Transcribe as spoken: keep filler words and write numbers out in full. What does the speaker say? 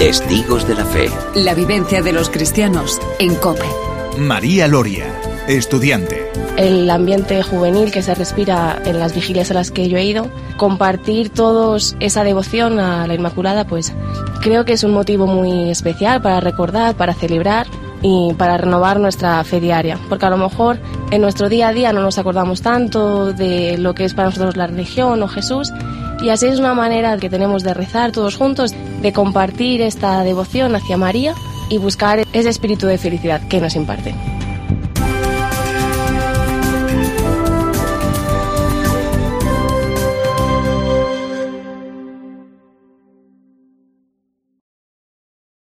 Testigos de la Fe. La vivencia de los cristianos en COPE. María Loria, estudiante. El ambiente juvenil que se respira en las vigilias a las que yo he ido, compartir todos esa devoción a la Inmaculada, pues creo que es un motivo muy especial para recordar, para celebrar y para renovar nuestra fe diaria, porque a lo mejor en nuestro día a día no nos acordamos tanto de lo que es para nosotros la religión o Jesús, y así es una manera que tenemos de rezar todos juntos, de compartir esta devoción hacia María y buscar ese espíritu de felicidad que nos imparte.